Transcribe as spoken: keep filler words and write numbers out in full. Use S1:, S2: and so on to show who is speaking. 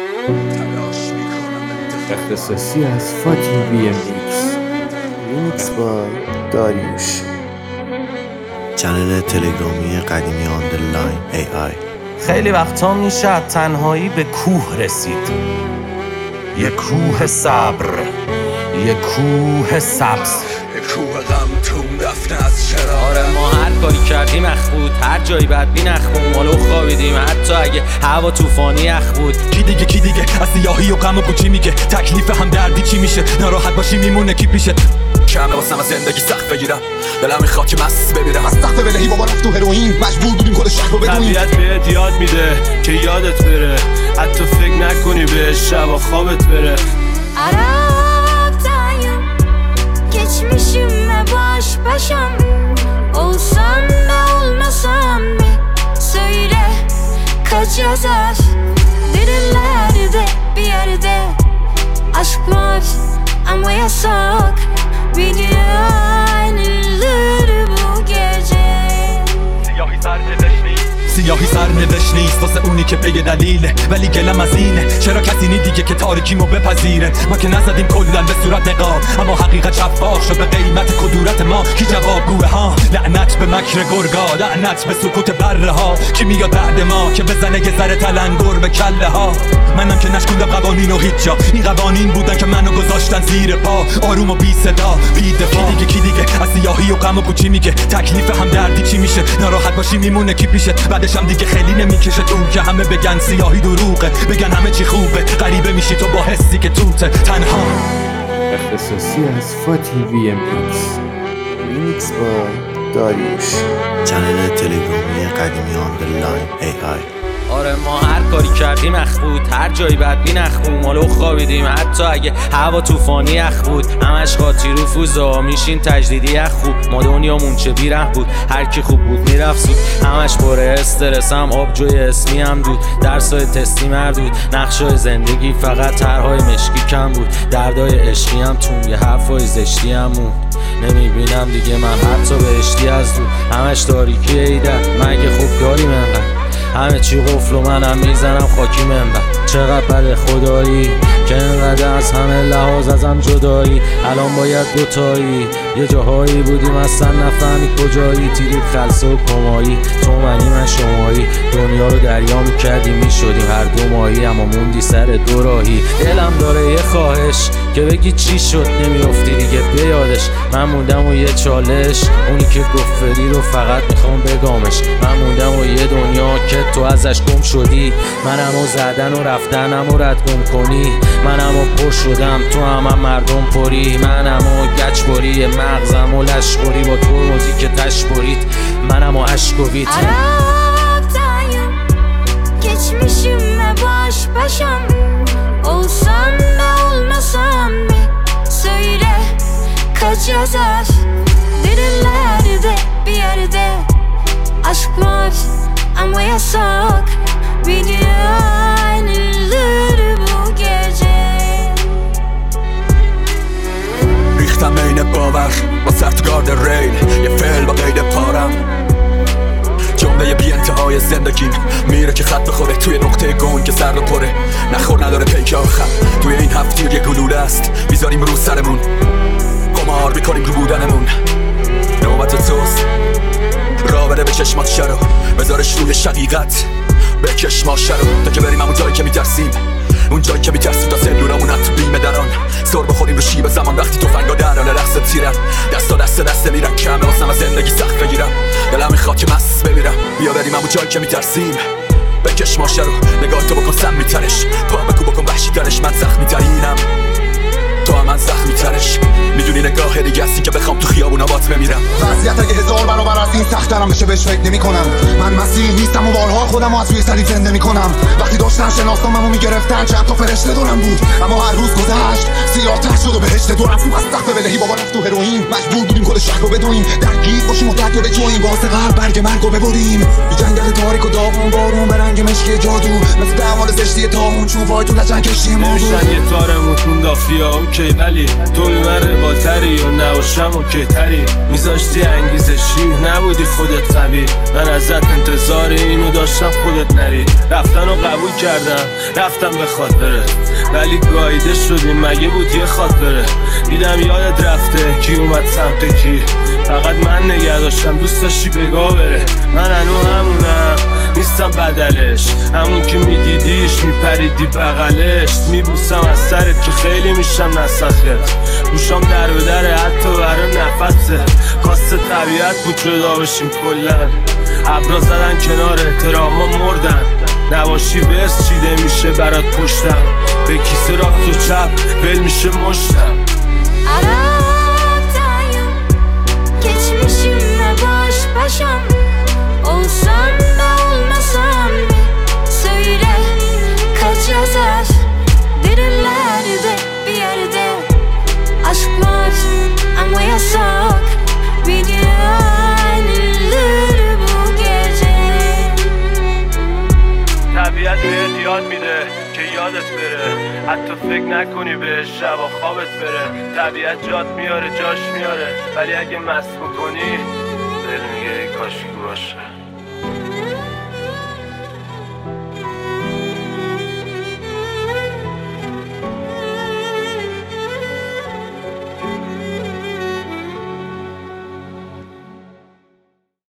S1: اختصاصی از فاتی بی ام ایکس،
S2: ریمیکس بای داریوش.
S3: چنل تلگرامی قدیمی آندرلاین ای آی.
S4: خیلی وقتا میشه تنهایی به کوه رسید، یه کوه صبر، یه کوه سبز،
S5: یه کوه غم تون رفته از چرا.
S6: آره ما هر کاری کردیم اخ بود، هر جایی بدبین اخ بود، مالو خوابیدیم حتی اگه هوا طوفانی اخ بود.
S7: کی دیگه کی دیگه از سیاهی و غم و پوچی میگه تکلیف هم دردی چی میشه، ناراحت باشی میمونه کی پیشه. کمه واسم از زندگی سخت بگیرم، دلم میخواد که مس بمیرم. از تخت ولهی بابا رفت تو هروئین، مجبور بودیم کل شهر رو بدونیم.
S8: طبیعت بهت یاد میده که یادت بره، حتی فکر نکنی بهش شب خوابت bere.
S9: Araktayım, geçmişimle baş başam. Olsam da olmasam mı? Söyle kaç yazar derinlerde bir yerde. Aşk var ama yasak, biliyorlar bu gece.
S7: سیاهی سرنوشت نیست واسه اونی که بگه دلیله، ولی گلم از اینه چرا کسی نی دیگه که تاریکیمو بپذیره. ما که نزدیم کلن به صورت نقاب، اما حقیقت شفاف شد به قیمت کدورت ما. کی جواب گوه ها؟ لعنت به مکر گرگا، لعنت به سکوت بره ها. کی میاد بعد ما که بزنه یه ذره تلنگر به کله ها؟ منم که نشکوندم قوانین و هیچ جا، این قوانین بودن که منو گذاشتن زیر پا. آروم و بی صدا بی دفاع. کی دیگه کی دیگه از سیاهی و غم و پوچی میگه تکلیف هم دردی چی میشه، ناراحت باشی میمونه کی پیشه. بعدش هم دیگه خیلی نمیکشه تو که همه بگن سیاهی دروغه، بگن همه چی خوبه، غریبه میشی تو با حسی که توته تنها.
S1: اختصاصی از فاتی بی ام ایکس،
S2: ریمیکس بای داریوش.
S3: چنل تلگرامی قدیمی آندرلاین ای آی.
S6: آره ما هر کاری کردیم اخ بود، هر جایی بدبین اخ بود، مالو خوابیدیم حتی اگه هوا طوفانی اخ بود. همش قاطی رفوزا میشین تجدیدی اخ خوب، ما دنیامون چه بیره بود، هر کی خوب بود میرفت زود. همش پره استرسم، آبجوی اسمی هم دود، درسای تستی مردود، نقشای زندگی فقط طرحهای مشکی کم بود، دردای عشقی هم تون، یه حرفای زشتی هم مون. نمیبینم دیگه من حتی بهشتی از دور، همش تاریکی ایده، مگه خوب داریم انقدر؟ همه چی قفل و منم میزنم خاکی منبر. چقدر بده خدایی که اینقدر از همه لحاظ ازم جدایی. الان باید دوتایی، یه جاهایی بودیم اصلا نفهمی کجایی. تیرید خلصه و کمایی، تو منی من شمایی، دنیا رو دریا میکردیم میشدیم هر دو ماهی، اما موندی سر دو راهی. دلم داره یه خواهش که بگی چی شد نمیافتی دیگه بیادش. من موندم و یه چالش، اونی که گفت فری رو فقط میخوام بگامش. من موندم و یه دنیا که تو ازش گم شدی، منم و زدن و رفتنم و رد گم کنی. منم و پر شدم تو هم, هم مردم پری، منم و گچ بری مغزم و لشخوری با تو روزی که تش برید. منم و عشق و ویت.
S9: Araktayım, geçmişimle baş başam. Olsam da olmasam mı? Söyle kaç yazar derinlerde bir yerde. Aşk var ama yasak, biliyorlar bu gece.
S7: ریختم بین باور با سفتگارد ریل، یه فعل با قید پارم. جمله بی انتهای زندگیم میره که خط بخوره توی نقطه گون که سر رو پره. نخور نداره پیک آخر توی این هفتیر یه گلوله است، میذاریم رو سرمون قمار میکنیم رو بودنمون. نوبت توست را بده به چشمات شرو، بذارش روی شقیقت بکش ماشه رو، تا که بریم همون جایی که میترسیم، اون جایی که میترسیم تا سلولامون تو بیم دران. سر بخوریم رو شیب زمان وقتی توفنگا درانه رقص تیرن، دستا دست دست میرن. کمه واسم از زندگی سخت بگیرم، دلم میخواد که مس بمیرم. بیا بریم همون جایی که میترسیم، بکش ماشه رو، نگاه تو بکن سم میترش، پا بکو بکن وحشی ترش. من زخمی ترینم تو هم من زخمی ترش، میدونی نگاه دیگه هستی که بخوام تو خیابونا بات بمیرم.
S10: وضعیت اگه هزار برابر از این سخت دارم بشه بهش فکر نمی کنم. من مسیح نیستم و بارها خودم از روی سری زنده می کنم. وقتی داشتن شناسنامه‌مو میگرفتن چند تا فرشته دورم بود، اما هر روز گذشت سیاه‌تر شد و بهشت دورم تو. از تخت ولهی بابا رفت تو هروئین، مجبور بودیم کل شهر رو بدویم، درگیر باشیم و درد رو بجویم، واسه قلب برگ مرگ رو ببریم. تو جنگل تاریک و داغون بارون به رنگ مشکی جادو، مثل دمال زشتی تاون چوبای تو لجن کشتی مادو.
S8: نمیشن یه تارمون انداختی ها اوکی، ولی تو ببره با تری و نباشم اوکی تری. میذاشتی انگیزشی نبودی خودت خودت قوی. من ازت انتظار اینو داشتم خودت نری. رفتن و قبول کردم رفتم به خاطره، ولی گاییده شدیم مگه بود یه خاطره. دیدم یادت رفته کی اومد سمت کی، فقط من نگه داشتم دوست داشتی بگاه بره. من هنو همونم نیستم بدلش، همون که میدیدیش میپریدی بغلش. میبوسم از سرت که خیلی میشم نسخه، گوشام در به دره حتی برای نفسه. خواست طبیعت بود جدا بشیم کلن، ابرا زدن کنار احتراما مردن. نباشی برس چیده میشه برات پشتم، به کیسه راست و چپ ول میشه مشتم.
S9: Araktayım, geçmişimle baş başam. Olsam da olmasam mı? Söyle kaç yazar derinlerde bir yerde. Aşklar ama yasak, bilinir bu gece.
S8: طبیعت بهت یاد میده که یادت بره، حتی فکر نکنی بهش شبا خوابت بره. طبیعت جات میاره جاش میاره، ولی اگه مست بکنی دل میگه ای کاش باشه.